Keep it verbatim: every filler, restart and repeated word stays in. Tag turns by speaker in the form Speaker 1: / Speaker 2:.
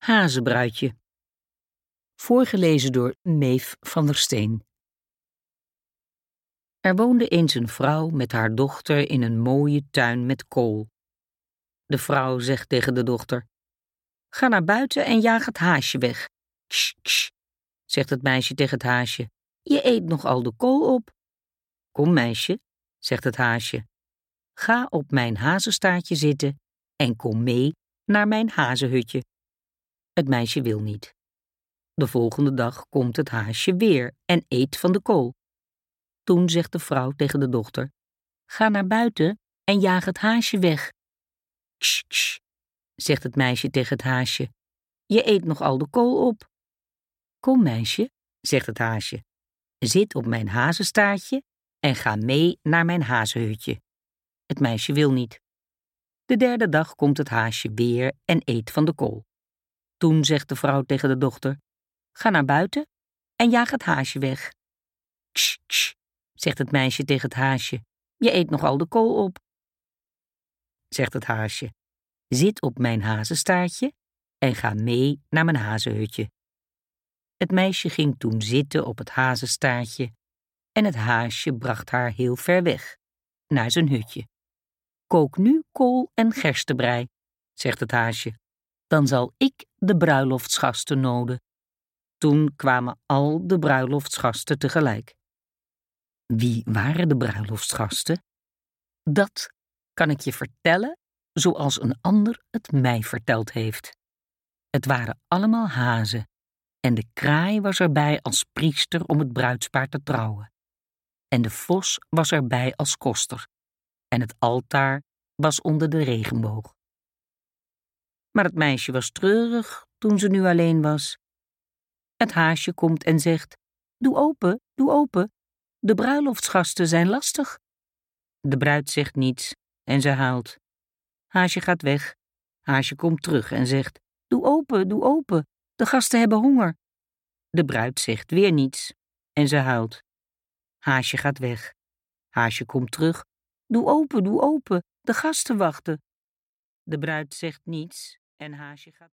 Speaker 1: Hazebruidje. Voorgelezen door Meef van der Steen. Er woonde eens een vrouw met haar dochter in een mooie tuin met kool. De vrouw zegt tegen de dochter: "Ga naar buiten en jaag het haasje weg." "Ksh, ksh," zegt het meisje tegen het haasje, "je eet nog al de kool op." "Kom meisje," zegt het haasje, "ga op mijn hazenstaartje zitten en kom mee naar mijn hazenhutje." Het meisje wil niet. De volgende dag komt het haasje weer en eet van de kool. Toen zegt de vrouw tegen de dochter: "Ga naar buiten en jaag het haasje weg." "Ksh, ksh," zegt het meisje tegen het haasje, "je eet nog al de kool op." "Kom meisje," zegt het haasje, "zit op mijn hazenstaartje en ga mee naar mijn hazenhutje." Het meisje wil niet. De derde dag komt het haasje weer en eet van de kool. Toen zegt de vrouw tegen de dochter: "Ga naar buiten en jaag het haasje weg." "Ksh, ksh," zegt het meisje tegen het haasje, "je eet nog al de kool op." Zegt het haasje: "Zit op mijn hazenstaartje en ga mee naar mijn hazenhutje." Het meisje ging toen zitten op het hazenstaartje en het haasje bracht haar heel ver weg, naar zijn hutje. "Kook nu kool en gerstebrei," zegt het haasje, "dan zal ik de bruiloftsgasten noden." Toen kwamen al de bruiloftsgasten tegelijk. Wie waren de bruiloftsgasten? Dat kan ik je vertellen zoals een ander het mij verteld heeft. Het waren allemaal hazen en de kraai was erbij als priester om het bruidspaar te trouwen. En de vos was erbij als koster en het altaar was onder de regenboog. Maar het meisje was treurig toen ze nu alleen was. Het haasje komt en zegt: "Doe open, doe open, de bruiloftsgasten zijn lastig." De bruid zegt niets en ze huilt. Haasje gaat weg. Haasje komt terug en zegt: "Doe open, doe open, de gasten hebben honger." De bruid zegt weer niets en ze huilt. Haasje gaat weg. Haasje komt terug: "Doe open, doe open, de gasten wachten." De bruid zegt niets en Haasje gaat